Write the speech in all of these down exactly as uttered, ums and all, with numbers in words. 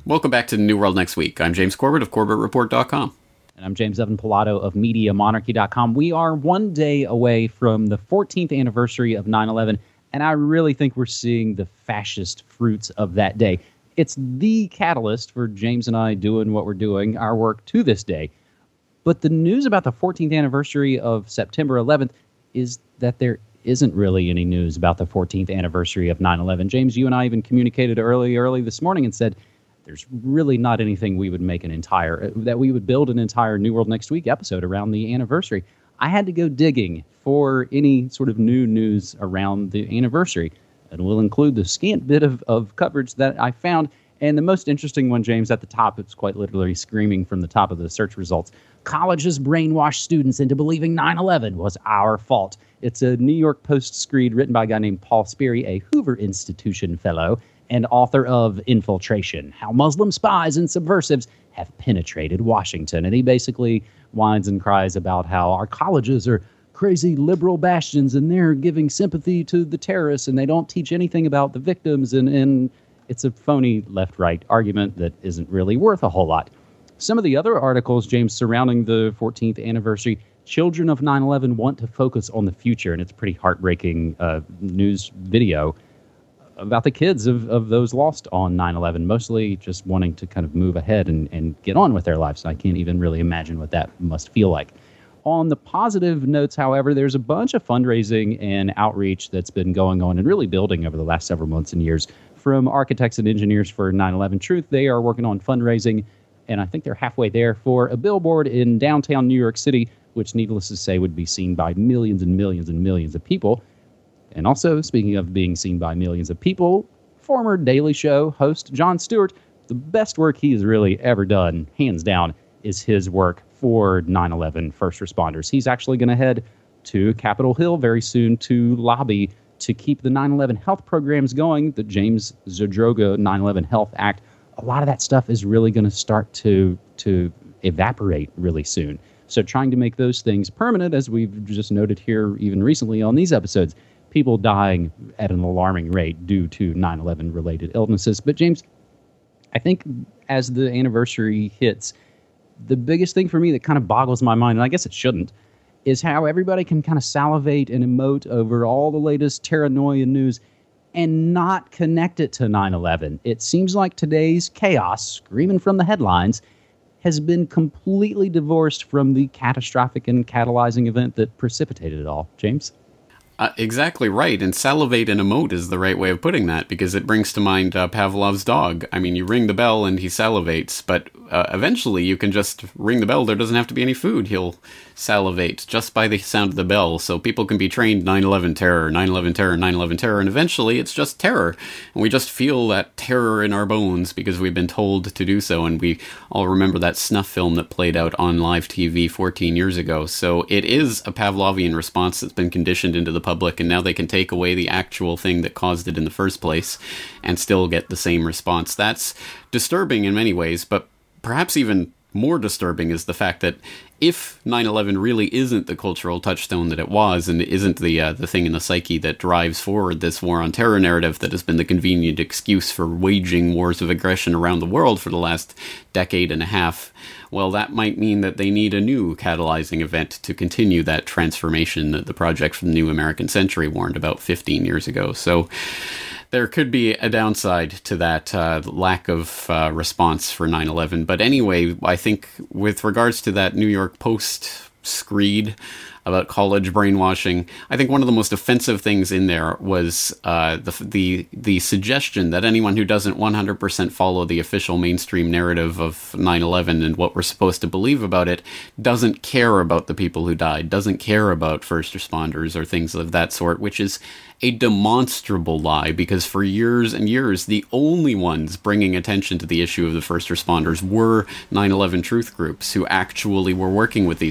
Welcome back to the New World Next Week. I'm James Corbett of Corbett Report dot com. And I'm James Evan Pilato of Media Monarchy dot com. We are one day away from the fourteenth anniversary of nine eleven, and I really think we're seeing the fascist fruits of that day. It's the catalyst for James and I doing what we're doing, our work to this day. But the news about the fourteenth anniversary of September eleventh is that there isn't really any news about the fourteenth anniversary of nine eleven. James, you and I even communicated early, early this morning and said there's really not anything we would make an entire, that we would build an entire New World Next Week episode around the anniversary. I had to go digging for any sort of new news around the anniversary. And we'll include the scant bit of, of coverage that I found. And the most interesting one, James, at the top, it's quite literally screaming from the top of the search results. Colleges brainwash students into believing nine eleven was our fault. It's a New York Post screed written by a guy named Paul Sperry, a Hoover Institution fellow and author of Infiltration, How Muslim Spies and Subversives Have Penetrated Washington. And he basically whines and cries about how our colleges are crazy liberal bastions and they're giving sympathy to the terrorists and they don't teach anything about the victims. And, and it's a phony left-right argument that isn't really worth a whole lot. Some of the other articles, James, surrounding the fourteenth anniversary, children of nine eleven want to focus on the future, and it's a pretty heartbreaking uh, news video about the kids of, of those lost on nine eleven, mostly just wanting to kind of move ahead and, and get on with their lives. I can't even really imagine what that must feel like. On the positive notes, however, there's a bunch of fundraising and outreach that's been going on and really building over the last several months and years. From architects and engineers for nine eleven Truth, they are working on fundraising, and I think they're halfway there for a billboard in downtown New York City, which, needless to say, would be seen by millions and millions and millions of people. And also, speaking of being seen by millions of people, former Daily Show host Jon Stewart, the best work he has really ever done, hands down, is his work for nine eleven first responders. He's actually going to head to Capitol Hill very soon to lobby to keep the nine eleven health programs going, the James Zadroga nine eleven Health Act. A lot of that stuff is really going to start to to evaporate really soon. So trying to make those things permanent, as we've just noted here even recently on these episodes, people dying at an alarming rate due to nine eleven related illnesses. But James, I think as the anniversary hits, the biggest thing for me that kind of boggles my mind, and I guess it shouldn't, is how everybody can kind of salivate and emote over all the latest paranoia news and not connect it to nine eleven. It seems like today's chaos, screaming from the headlines, has been completely divorced from the catastrophic and catalyzing event that precipitated it all. James? Uh, exactly right, and salivate and emote is the right way of putting that, because it brings to mind uh, Pavlov's dog. I mean, you ring the bell and he salivates, but uh, eventually you can just ring the bell. There doesn't have to be any food. He'll salivate just by the sound of the bell, so people can be trained nine eleven terror, nine eleven terror, nine eleven terror, and eventually it's just terror. And we just feel that terror in our bones because we've been told to do so, and we all remember that snuff film that played out on live T V fourteen years ago. So it is a Pavlovian response that's been conditioned into the public, and now they can take away the actual thing that caused it in the first place and still get the same response. That's disturbing in many ways, but perhaps even more disturbing is the fact that if nine eleven really isn't the cultural touchstone that it was, and isn't the uh, the thing in the psyche that drives forward this war on terror narrative that has been the convenient excuse for waging wars of aggression around the world for the last decade and a half, well, that might mean that they need a new catalyzing event to continue that transformation that the Project for the New American Century warned about fifteen years ago. So there could be a downside to that uh, lack of uh, response for nine eleven. But anyway, I think with regards to that New York Post screed about college brainwashing, I think one of the most offensive things in there was uh, the the the suggestion that anyone who doesn't one hundred percent follow the official mainstream narrative of nine eleven and what we're supposed to believe about it doesn't care about the people who died, doesn't care about first responders or things of that sort, which is a demonstrable lie, because for years and years, the only ones bringing attention to the issue of the first responders were nine eleven truth groups who actually were working with these people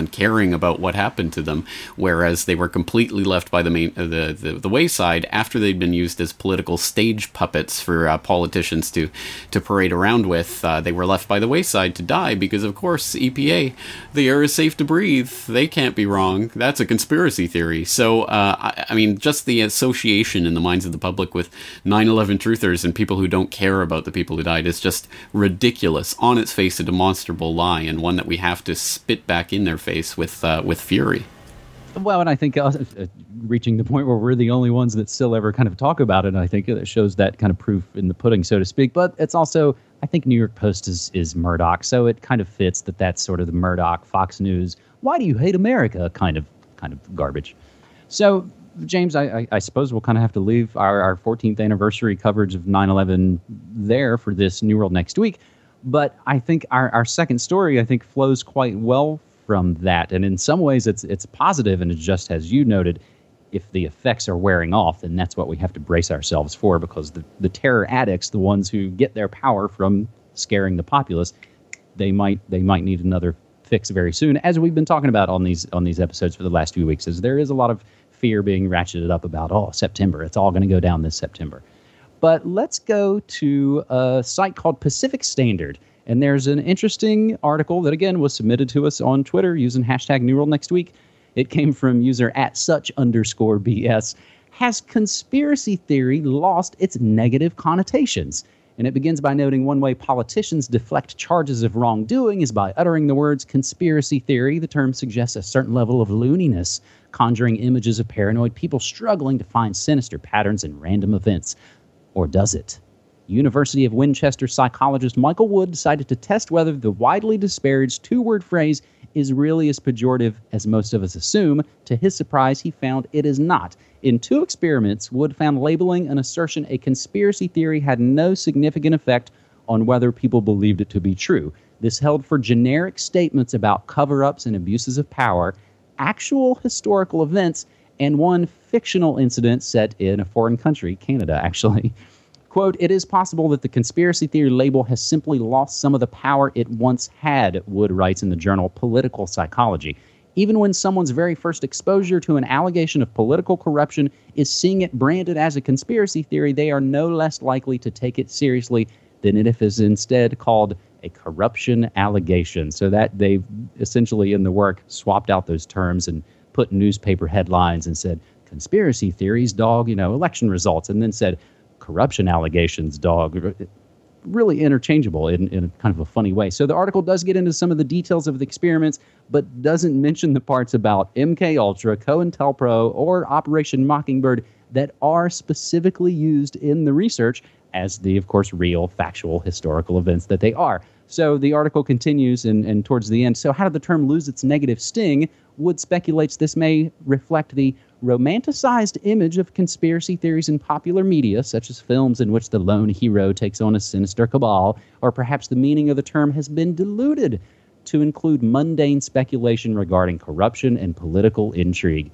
and caring about what happened to them, whereas they were completely left by the main uh, the, the the wayside after they'd been used as political stage puppets for uh, politicians to to parade around with. Uh, they were left by the wayside to die because, of course, E P A, the air is safe to breathe. They can't be wrong. That's a conspiracy theory. So, uh, I, I mean, just the association in the minds of the public with nine eleven truthers and people who don't care about the people who died is just ridiculous, on its face a demonstrable lie, and one that we have to spit back in their face with uh, with fury. Well, and I think uh, reaching the point where we're the only ones that still ever kind of talk about it, I think it shows that kind of proof in the pudding, so to speak. But it's also, I think New York Post is, is Murdoch, so it kind of fits that that's sort of the Murdoch, Fox News, why do you hate America kind of kind of garbage. So, James, I, I, I suppose we'll kind of have to leave our, our fourteenth anniversary coverage of nine eleven there for this New World Next Week. But I think our, our second story, I think, flows quite well from that. And in some ways, it's it's positive. And it's just as you noted, if the effects are wearing off, then that's what we have to brace ourselves for, because the, the terror addicts, the ones who get their power from scaring the populace, they might they might need another fix very soon, as we've been talking about on these on these episodes for the last few weeks, as there is a lot of fear being ratcheted up about, oh, September, it's all going to go down this September. But let's go to a site called Pacific Standard. And there's an interesting article that, again, was submitted to us on Twitter using hashtag New World Next Week. It came from user at such underscore B S. Has conspiracy theory lost its negative connotations? And it begins by noting one way politicians deflect charges of wrongdoing is by uttering the words conspiracy theory. The term suggests a certain level of looniness, conjuring images of paranoid people struggling to find sinister patterns in random events. Or does it? University of Winchester psychologist Michael Wood decided to test whether the widely disparaged two-word phrase is really as pejorative as most of us assume. To his surprise, he found it is not. In two experiments, Wood found labeling an assertion a conspiracy theory had no significant effect on whether people believed it to be true. This held for generic statements about cover-ups and abuses of power, actual historical events, and one fictional incident set in a foreign country, Canada, actually. Quote, it is possible that the conspiracy theory label has simply lost some of the power it once had, Wood writes in the journal Political Psychology. Even when someone's very first exposure to an allegation of political corruption is seeing it branded as a conspiracy theory, they are no less likely to take it seriously than if it is instead called a corruption allegation. So that they've essentially in the work swapped out those terms and put newspaper headlines and said, conspiracy theories, dog, you know, election results, and then said, corruption allegations, dog. Really interchangeable in, in kind of a funny way. So the article does get into some of the details of the experiments, but doesn't mention the parts about M K Ultra, COINTELPRO, or Operation Mockingbird that are specifically used in the research as the, of course, real, factual, historical events that they are. So the article continues, and, and towards the end, so how did the term lose its negative sting? Wood speculates this may reflect the romanticized image of conspiracy theories in popular media, such as films in which the lone hero takes on a sinister cabal, or perhaps the meaning of the term has been diluted to include mundane speculation regarding corruption and political intrigue.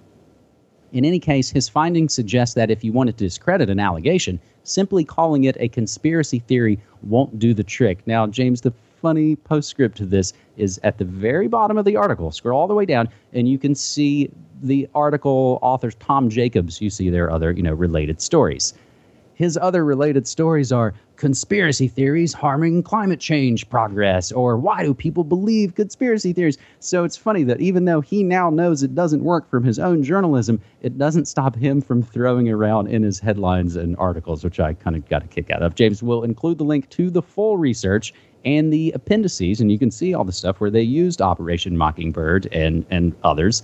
In any case, his findings suggest that if you want to discredit an allegation, simply calling it a conspiracy theory won't do the trick. Now, James, the funny postscript to this is at the very bottom of the article. Scroll all the way down, and you can see the article authors Tom Jacobs. You see their other, you know, related stories. His other related stories are conspiracy theories harming climate change progress, or why do people believe conspiracy theories? So it's funny that even though he now knows it doesn't work from his own journalism, it doesn't stop him from throwing around in his headlines and articles, which I kind of got a kick out of. James will include the link to the full research and the appendices, and you can see all the stuff where they used Operation Mockingbird and, and others.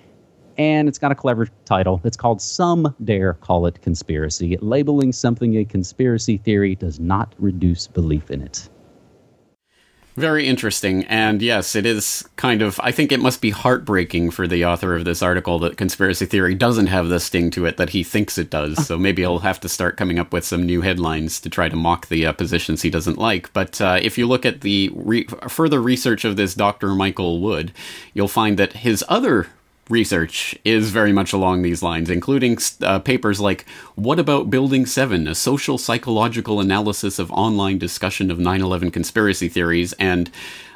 And it's got a clever title. It's called Some Dare Call It Conspiracy. Labeling something a conspiracy theory does not reduce belief in it. Very interesting. And yes, it is kind of, I think it must be heartbreaking for the author of this article that conspiracy theory doesn't have the sting to it that he thinks it does. So maybe he'll have to start coming up with some new headlines to try to mock the uh, positions he doesn't like. But uh, if you look at the re- further research of this Doctor Michael Wood, you'll find that his other research is very much along these lines, including uh, papers like What About Building seven? A Social Psychological Analysis of Online Discussion of nine eleven Conspiracy Theories, and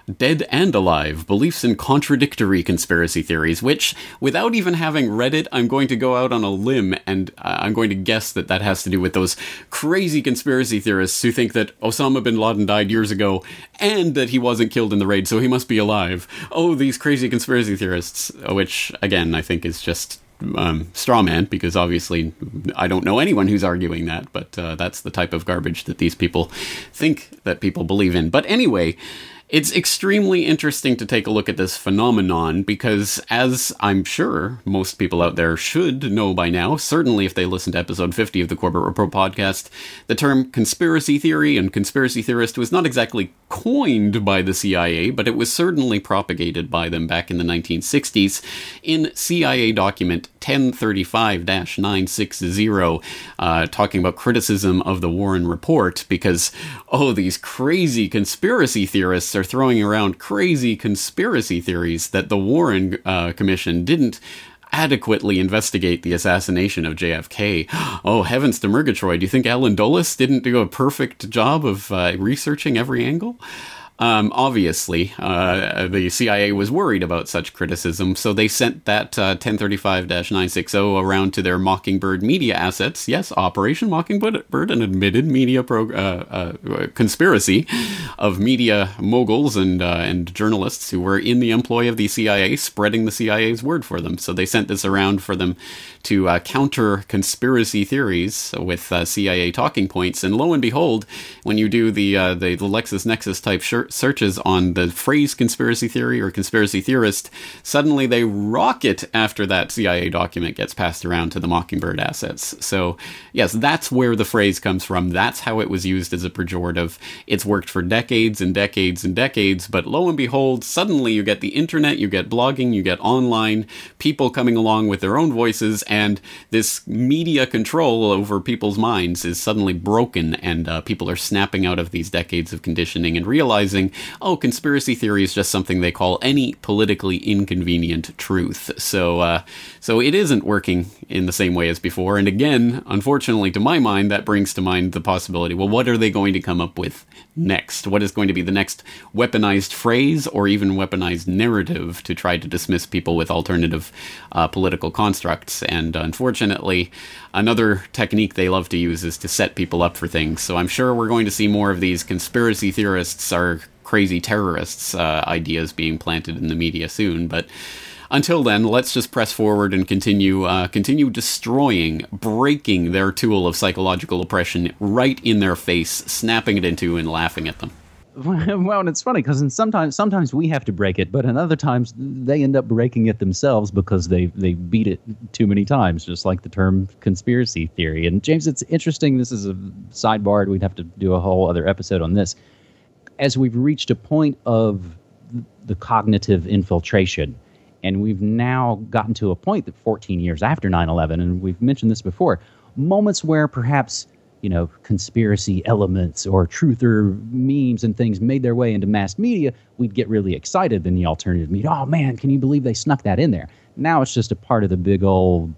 Dead and Alive, Beliefs in Contradictory Conspiracy Theories, which, without even having read it, I'm going to go out on a limb and uh, I'm going to guess that that has to do with those crazy conspiracy theorists who think that Osama bin Laden died years ago and that he wasn't killed in the raid, so he must be alive. Oh, these crazy conspiracy theorists, which, again, I think is just Um, straw man, because obviously I don't know anyone who's arguing that, but uh, that's the type of garbage that these people think that people believe in. But anyway, it's extremely interesting to take a look at this phenomenon because, as I'm sure most people out there should know by now, certainly if they listen to episode fifty of the Corbett Report podcast, the term conspiracy theory and conspiracy theorist was not exactly coined by the C I A, but it was certainly propagated by them back in the nineteen sixties in C I A document ten thirty-five dash nine sixty, uh, talking about criticism of the Warren Report, because, oh, these crazy conspiracy theorists are throwing around crazy conspiracy theories that the Warren uh, Commission didn't adequately investigate the assassination of J F K. Oh, heavens to Murgatroyd. Do you think Alan Dulles didn't do a perfect job of uh, researching every angle? Um, obviously, uh, the C I A was worried about such criticism, so they sent that uh, ten thirty-five dash nine sixty around to their Mockingbird media assets. Yes, Operation Mockingbird, an admitted media pro- uh, uh, conspiracy of media moguls and uh, and journalists who were in the employ of the C I A, spreading the C I A's word for them. So they sent this around for them to uh, counter conspiracy theories with uh, C I A talking points. And lo and behold, when you do the uh, the, the LexisNexis type shirt searches on the phrase conspiracy theory or conspiracy theorist, suddenly they rocket after that C I A document gets passed around to the Mockingbird assets. So yes, that's where the phrase comes from. That's how it was used as a pejorative. It's worked for decades and decades and decades, but lo and behold, suddenly you get the internet, you get blogging, you get online, people coming along with their own voices, and this media control over people's minds is suddenly broken, and uh, people are snapping out of these decades of conditioning and realizing, oh, conspiracy theory is just something they call any politically inconvenient truth. So, uh, so it isn't working in the same way as before. And again, unfortunately, to my mind, that brings to mind the possibility, well, what are they going to come up with next? What is going to be the next weaponized phrase or even weaponized narrative to try to dismiss people with alternative uh, political constructs? And unfortunately, another technique they love to use is to set people up for things. So I'm sure we're going to see more of these conspiracy theorists are crazy terrorists uh, ideas being planted in the media soon. But until then, let's just press forward and continue uh, continue destroying, breaking their tool of psychological oppression right in their face, snapping it into and laughing at them. Well, and it's funny because sometimes sometimes we have to break it, but in other times they end up breaking it themselves because they, they beat it too many times, just like the term conspiracy theory. And James, it's interesting. This is a sidebar. We'd have to do a whole other episode on this. As we've reached a point of the cognitive infiltration, and we've now gotten to a point that fourteen years after nine eleven, and we've mentioned this before, moments where perhaps, you know, conspiracy elements or truther memes and things made their way into mass media, we'd get really excited in the alternative media. Oh, man, can you believe they snuck that in there? Now it's just a part of the big old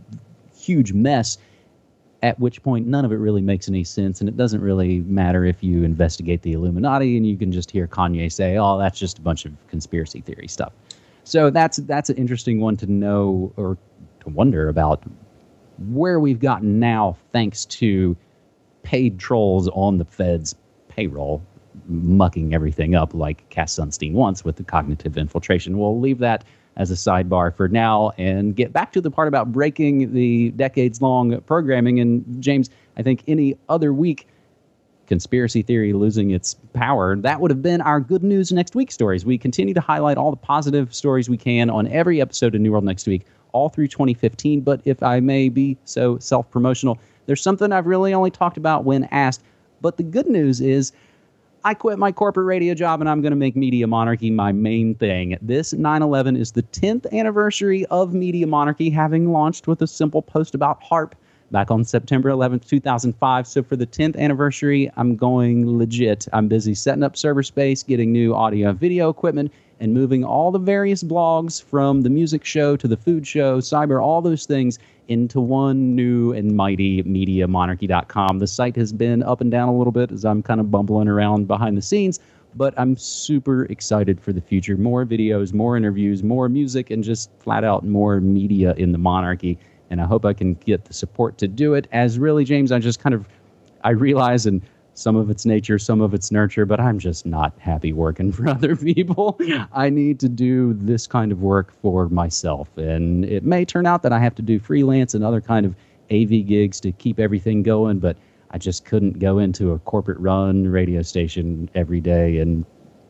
huge mess, at which point none of it really makes any sense, and it doesn't really matter if you investigate the Illuminati and you can just hear Kanye say, oh, that's just a bunch of conspiracy theory stuff. So that's that's an interesting one to know or to wonder about where we've gotten now thanks to paid trolls on the Fed's payroll mucking everything up like Cass Sunstein wants with the cognitive infiltration. We'll leave that as a sidebar for now and get back to the part about breaking the decades-long programming. And James, I think any other week, conspiracy theory losing its power, that would have been our good news next week stories. We continue to highlight all the positive stories we can on every episode of New World Next Week, all through twenty fifteen. But if I may be so self-promotional, there's something I've really only talked about when asked. But the good news is I quit my corporate radio job and I'm going to make Media Monarchy my main thing. This nine eleven is the tenth anniversary of Media Monarchy, having launched with a simple post about HAARP back on September eleventh, two thousand five. So for the tenth anniversary, I'm going legit. I'm busy setting up server space, getting new audio and video equipment, and moving all the various blogs from the music show to the food show, cyber, all those things into one new and mighty media monarchy dot com. The site has been up and down a little bit as I'm kind of bumbling around behind the scenes, But I'm super excited for the future. More videos, more interviews, more music, and just flat out more media in the monarchy. And I hope I can get the support to do it. As really, James, I just kind of, I realize, and some of it's nature, some of it's nurture, but I'm just not happy working for other people. I need to do this kind of work for myself. And it may turn out that I have to do freelance and other kind of A V gigs to keep everything going, but I just couldn't go into a corporate-run radio station every day and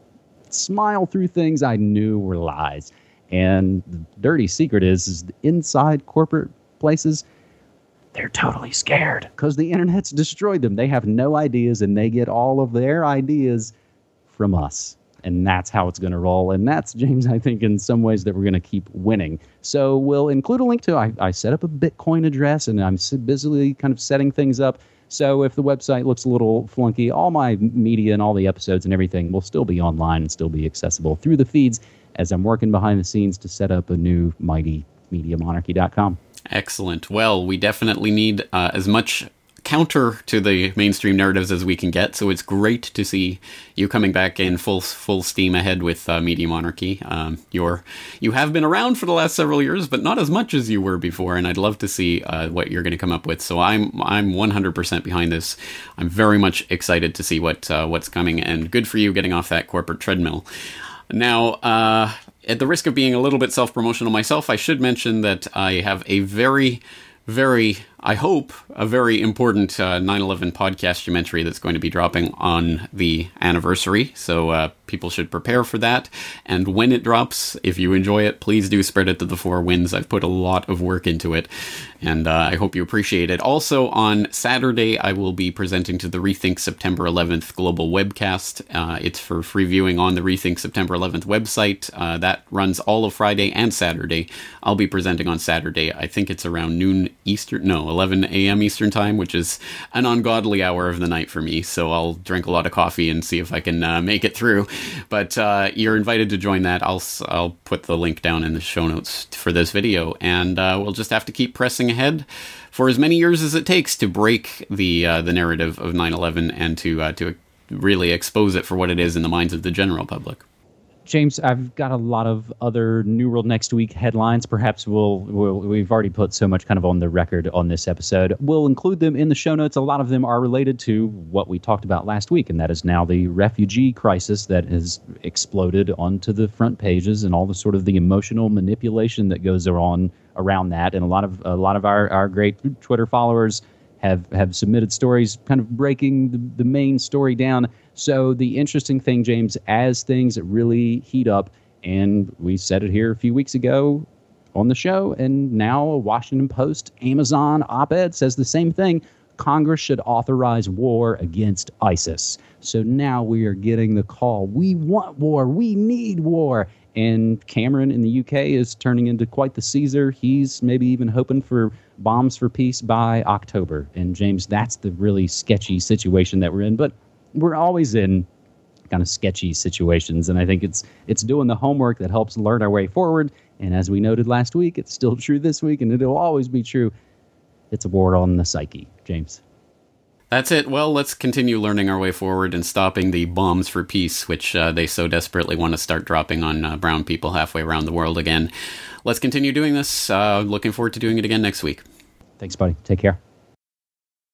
smile through things I knew were lies. And the dirty secret is, is inside corporate places, they're totally scared because the internet's destroyed them. They have no ideas, and they get all of their ideas from us. And that's how it's going to roll. And that's, James, I think in some ways that we're going to keep winning. So we'll include a link to, I, I set up a Bitcoin address, and I'm busily kind of setting things up. So if the website looks a little flunky, all my media and all the episodes and everything will still be online and still be accessible through the feeds as I'm working behind the scenes to set up a new mighty media monarchy dot com. Excellent. Well, we definitely need uh, as much counter to the mainstream narratives as we can get, so it's great to see you coming back in full full steam ahead with uh, Media Monarchy. Um, you're you have been around for the last several years, but not as much as you were before, and I'd love to see uh, what you're going to come up with. So I'm I'm one hundred percent behind this. I'm very much excited to see what uh, what's coming, and good for you getting off that corporate treadmill. Now, uh, at the risk of being a little bit self-promotional myself, I should mention that I have a very very, I hope, a very important uh, nine eleven podcast documentary that's going to be dropping on the anniversary. So uh, people should prepare for that. And when it drops, if you enjoy it, please do spread it to the four winds. I've put a lot of work into it, and uh, I hope you appreciate it. Also, on Saturday, I will be presenting to the Rethink September eleventh Global Webcast. Uh, it's for free viewing on the Rethink September eleventh website. Uh, that runs all of Friday and Saturday. I'll be presenting on Saturday. I think it's around noon Eastern, no, eleven a.m. Eastern time, which is an ungodly hour of the night for me. So I'll drink a lot of coffee and see if I can uh, make it through. But uh, you're invited to join that. I'll I'll put the link down in the show notes for this video, and uh, we'll just have to keep pressing ahead for as many years as it takes to break the uh, the narrative of nine eleven and to uh, to really expose it for what it is in the minds of the general public. James, I've got a lot of other New World Next Week headlines. Perhaps we'll, we'll, we've already put so much kind of on the record on this episode. We'll include them in the show notes. A lot of them are related to what we talked about last week, and that is now the refugee crisis that has exploded onto the front pages and all the sort of the emotional manipulation that goes on around that. And a lot of a lot of our, our great Twitter followers have, have submitted stories kind of breaking the, the main story down. So the interesting thing, James, as things really heat up, and we said it here a few weeks ago on the show, and now a Washington Post, Amazon op-ed says the same thing. Congress should authorize war against ISIS. So now we are getting the call. We want war. We need war. And Cameron in the U K is turning into quite the Caesar. He's maybe even hoping for bombs for peace by October. And James, that's the really sketchy situation that we're in. But we're always in kind of sketchy situations, and I think it's it's doing the homework that helps learn our way forward. And as we noted last week, it's still true this week, and it'll always be true. It's a war on the psyche, James. That's it. Well, let's continue learning our way forward and stopping the bombs for peace, which uh, they so desperately want to start dropping on uh, brown people halfway around the world again. Let's continue doing this. Uh, looking forward to doing it again next week. Thanks, buddy. Take care.